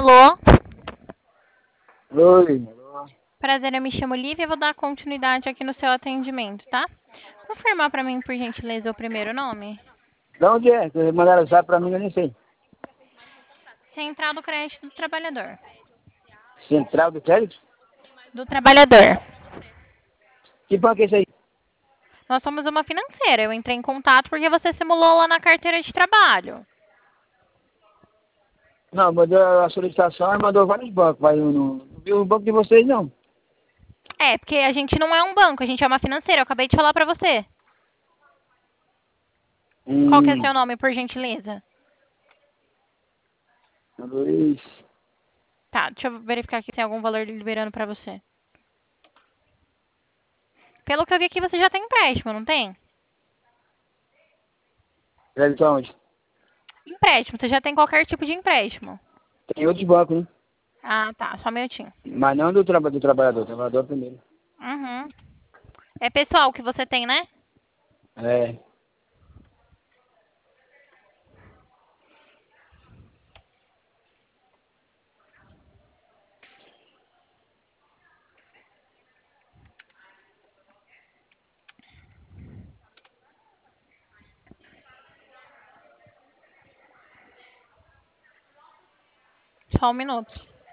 Alô? Oi. Prazer, eu me chamo Lívia e vou dar continuidade aqui no seu atendimento, tá? Confirmar pra mim, por gentileza, o primeiro nome. De onde é? Que mandaram zap pra mim, eu nem sei. Central do Crédito do Trabalhador. Central do Crédito? Do Trabalhador. Que banco é esse aí? Nós somos uma financeira. Eu entrei em contato porque você simulou lá na carteira de trabalho. Não, mandou a solicitação e mandou vários bancos, mas eu não vi o banco de vocês, não. É, porque a gente não é um banco, a gente é uma financeira. Eu acabei de falar pra você. Qual que é seu Hum. nome, por gentileza? Luiz. Tá, deixa eu verificar aqui se tem algum valor liberando pra você. Pelo que eu vi aqui, você já tem empréstimo, não tem? Crédito aonde? Empréstimo, você já tem qualquer tipo de empréstimo. Tem outros bancos, né? Ah, tá, só um minutinho. Mas não do trabalhador. Trabalhador primeiro. Uhum. É pessoal que você tem, né? É. Só um minuto.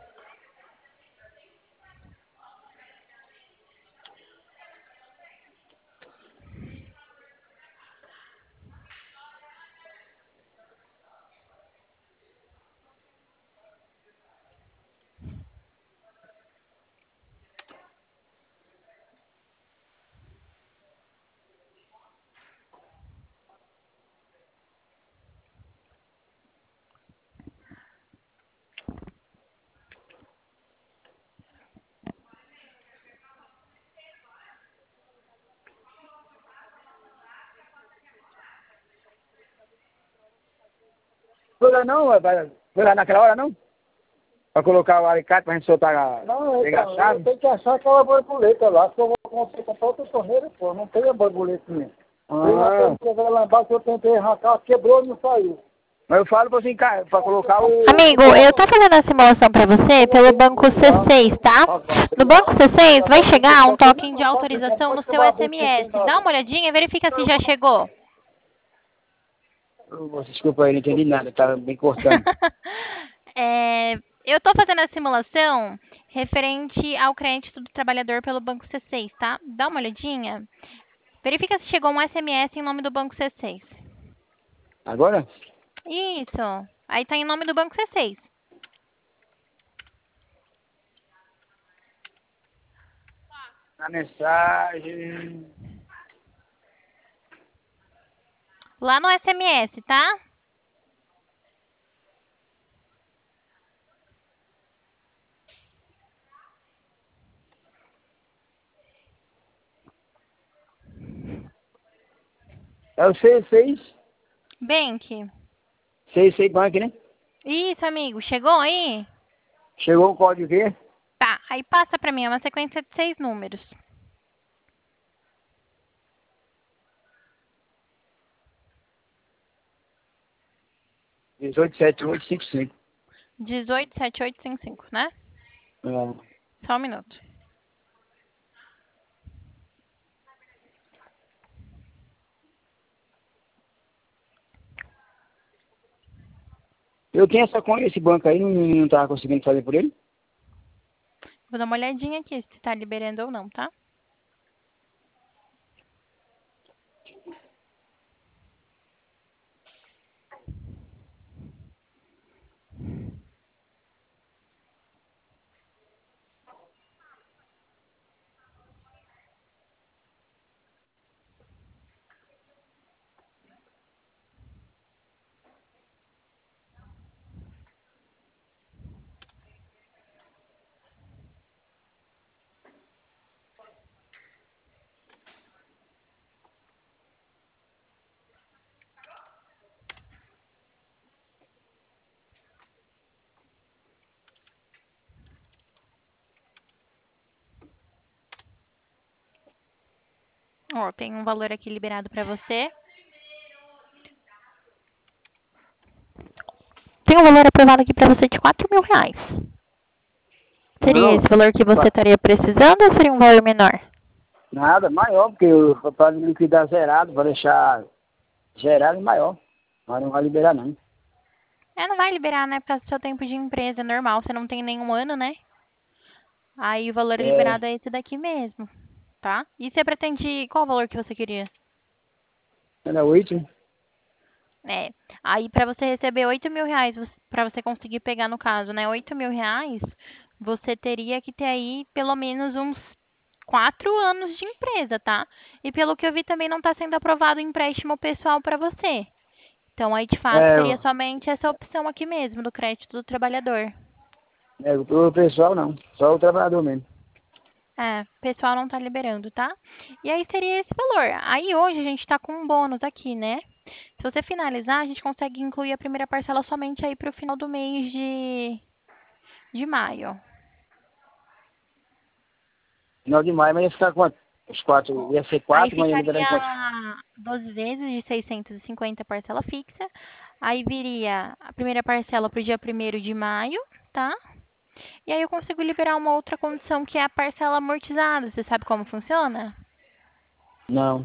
Foi lá não? Foi lá naquela hora, não? Pra colocar o alicate pra gente soltar Não, pegar a chave? tem que achar aquela borboleta lá, que eu vou comprar outra torneira, pô, não tem a borboletinha. Ah. Eu lá embaixo, eu tentei arrancar, quebrou e não saiu. Mas eu falo pra você pra colocar o... Amigo, eu tô fazendo a simulação pra você pelo banco C6, tá? No banco C6 vai chegar um token de autorização no seu SMS. Dá uma olhadinha e verifica se já chegou. Desculpa aí, não entendi nada, tá bem cortando. É, eu tô fazendo a simulação referente ao crédito do trabalhador pelo banco C6, tá? Dá uma olhadinha. Verifica se chegou um SMS em nome do banco C6. Agora? Isso. Aí tá em nome do banco C6. A mensagem... Lá no SMS, tá? É o C6, Bank. C6 Bank, né? Isso, amigo. Chegou aí? Chegou o código aqui. Tá. Aí passa pra mim. É uma sequência de 6 números. 187855. 187855, né? É. Só um minuto. Eu tenho essa conta, esse banco aí, não tava conseguindo fazer por ele? Vou dar uma olhadinha aqui se tá liberando ou não, tá? Ó, tem um valor aqui liberado pra você. Tem um valor aprovado aqui pra você de R$ 4.000. Seria Não, esse valor que você estaria precisando ou seria um valor menor? nada, maior, porque para liquidar zerado, para deixar zerado é maior. Mas não vai liberar não. Não vai liberar, né? Por causa do seu tempo de empresa, é normal. Você não tem nenhum ano, né? Aí o valor É, liberado é esse daqui mesmo, tá? E você pretende... Qual o valor que você queria? era 8. É, aí pra você receber R$ 8.000, pra você conseguir pegar no caso, né, R$ 8.000, você teria que ter aí pelo menos uns 4 anos de empresa, tá? E pelo que eu vi também não tá sendo aprovado o empréstimo pessoal pra você. Então aí de fato É, seria somente essa opção aqui mesmo do crédito do trabalhador. o pessoal não, só o trabalhador mesmo. É, o pessoal não tá liberando, tá? E aí seria esse valor. Aí hoje a gente tá com um bônus aqui, né? Se você finalizar, a gente consegue incluir a primeira parcela somente aí pro final do mês de maio. Final de maio, mas ia ficar quanto? Os 4, ia ser Aí 4, mas ia liberar em quanto? ficaria 12 vezes de 650 parcela fixa. Aí viria a primeira parcela pro dia 1º de maio, tá? E aí eu consigo liberar uma outra condição que é a parcela amortizada. Você sabe como funciona? Não.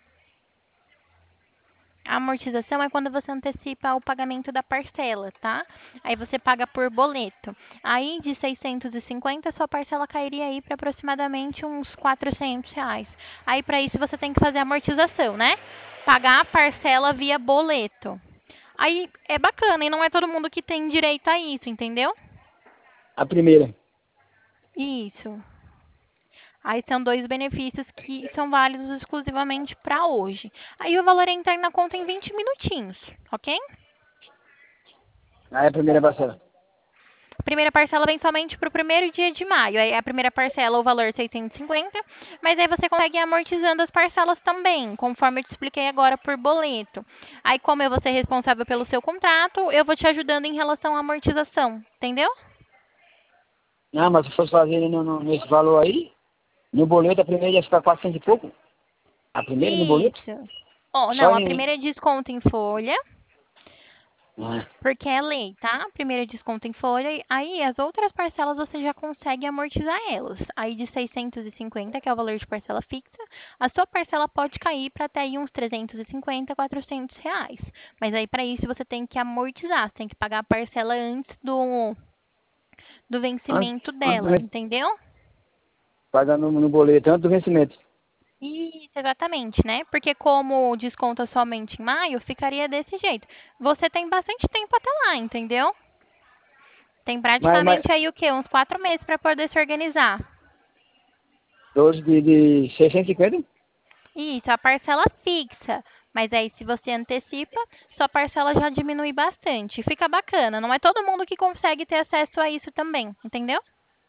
A amortização é quando você antecipa o pagamento da parcela, tá? Aí você paga por boleto. Aí de 650, sua parcela cairia aí para aproximadamente uns R$ 400. Aí para isso você tem que fazer a amortização, né? Pagar a parcela via boleto. Aí é bacana e não é todo mundo que tem direito a isso, entendeu? A primeira. Isso. Aí são dois benefícios que são válidos exclusivamente para hoje. Aí o valor entra na conta em 20 minutinhos, ok? Aí a primeira parcela. A primeira parcela vem somente para o 1º dia de maio. Aí a primeira parcela, o valor 650, mas aí você consegue ir amortizando as parcelas também, conforme eu te expliquei agora por boleto. Aí como eu vou ser responsável pelo seu contrato, eu vou te ajudando em relação à amortização, entendeu? Não, mas se fosse fazer nesse valor aí, no boleto a primeira ia ficar 400 e pouco. A primeira no boleto? Isso. Oh, Só não, a em... primeira é desconto em folha, Ah, porque é lei, tá? Primeiro desconto em folha, e aí as outras parcelas você já consegue amortizar elas. Aí de 650, que é o valor de parcela fixa, a sua parcela pode cair para até aí uns 350, R$ 400. Mas aí para isso você tem que amortizar, você tem que pagar a parcela antes do vencimento antes dela, entendeu? pagando no boleto, antes do vencimento. Isso, exatamente, né? Porque como desconta somente em maio, ficaria desse jeito. Você tem bastante tempo até lá, entendeu? Tem Mas praticamente aí o quê? Uns 4 meses para poder se organizar. 12 de 650? Isso, a parcela fixa. Mas aí, se você antecipa, sua parcela já diminui bastante. Fica bacana. Não é todo mundo que consegue ter acesso a isso também, entendeu?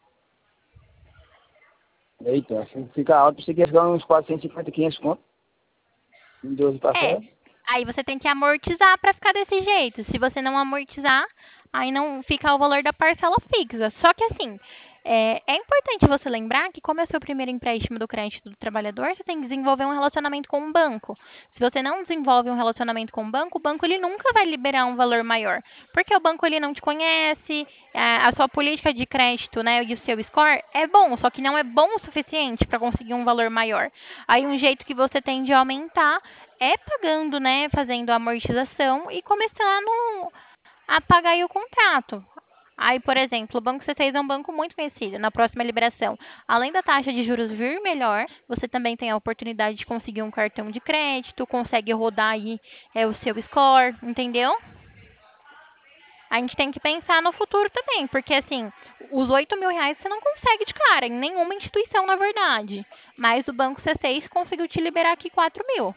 Eita, assim fica alto, você quer ficar uns 450, 500 conto. Em 12 É. parcelas. Aí você tem que amortizar para ficar desse jeito. Se você não amortizar, aí não fica o valor da parcela fixa. Só que assim, é importante você lembrar que como é o seu primeiro empréstimo do crédito do trabalhador, você tem que desenvolver um relacionamento com o banco. Se você não desenvolve um relacionamento com o banco ele nunca vai liberar um valor maior. Porque o banco ele não te conhece, a sua política de crédito, né, e o seu score é bom, só que não é bom o suficiente para conseguir um valor maior. Aí um jeito que você tem de aumentar é pagando, né, fazendo a amortização e começando a pagar aí o contrato. Aí, por exemplo, o Banco C6 é um banco muito conhecido. Na próxima liberação, além da taxa de juros vir melhor, você também tem a oportunidade de conseguir um cartão de crédito, consegue rodar aí o seu score, entendeu? A gente tem que pensar no futuro também, porque assim, os R$ 8.000 você não consegue de cara, em nenhuma instituição, na verdade. Mas o Banco C6 conseguiu te liberar aqui 4.000.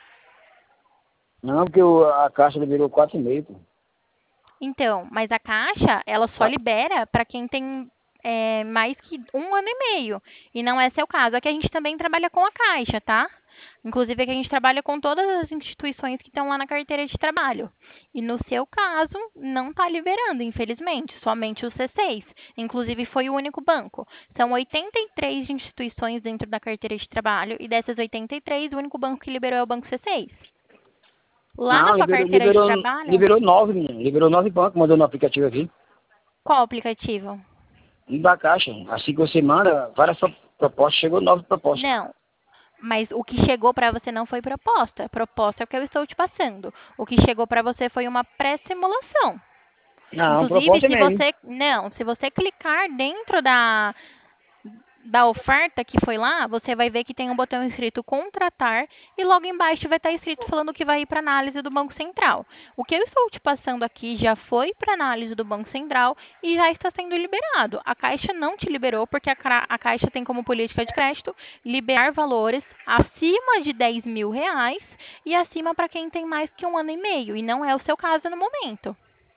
Não, porque a Caixa liberou 4,5, pô. Então, mas a Caixa, ela só Tá. libera para quem tem mais que 1 ano e meio. E não é seu caso. Aqui a gente também trabalha com a Caixa, tá? Inclusive aqui a gente trabalha com todas as instituições que estão lá na carteira de trabalho. E no seu caso, não está liberando, infelizmente, somente o C6. Inclusive foi o único banco. São 83 instituições dentro da carteira de trabalho e dessas 83, o único banco que liberou é o Banco C6. Lá na Não, sua carteira de trabalho, liberou 9, menino. Liberou 9 bancos, mandou no aplicativo aqui. qual aplicativo? Da Caixa. Assim que você manda, várias propostas, chegou 9 propostas. Não, mas o que chegou para você não foi proposta. Proposta é o que eu estou te passando. O que chegou para você foi uma pré-simulação. Não, Inclusive, proposta é mesmo. se você clicar dentro da oferta que foi lá, você vai ver que tem um botão escrito contratar e logo embaixo vai estar escrito falando que vai ir para análise do Banco Central. O que eu estou te passando aqui já foi para análise do Banco Central e já está sendo liberado. A Caixa não te liberou porque a Caixa tem como política de crédito liberar valores acima de R$ 10.000 e acima para quem tem mais que 1 ano e meio, e não é o seu caso no momento.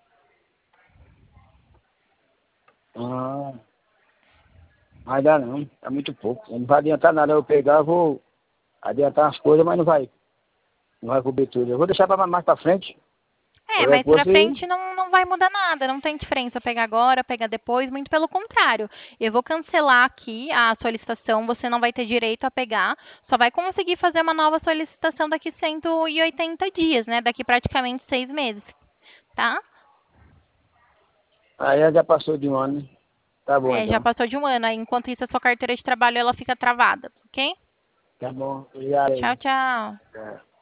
Ah, mas dá não. É muito pouco. Não vai adiantar nada. Eu pegar, eu vou adiantar as coisas, mas não vai cobrir tudo. Eu vou deixar para mais para frente. Qualquer Mas pra coisa e... frente não vai mudar nada, não tem diferença pegar agora, pegar depois, muito pelo contrário. Eu vou cancelar aqui a solicitação, você não vai ter direito a pegar, só vai conseguir fazer uma nova solicitação daqui 180 dias, né? Daqui praticamente 6 meses, tá? Aí já passou de 1 ano, né? Tá bom, Já então. passou de 1 ano, aí, enquanto isso a sua carteira de trabalho ela fica travada, ok? Tá bom. Obrigado Tchau, aí. tchau. É.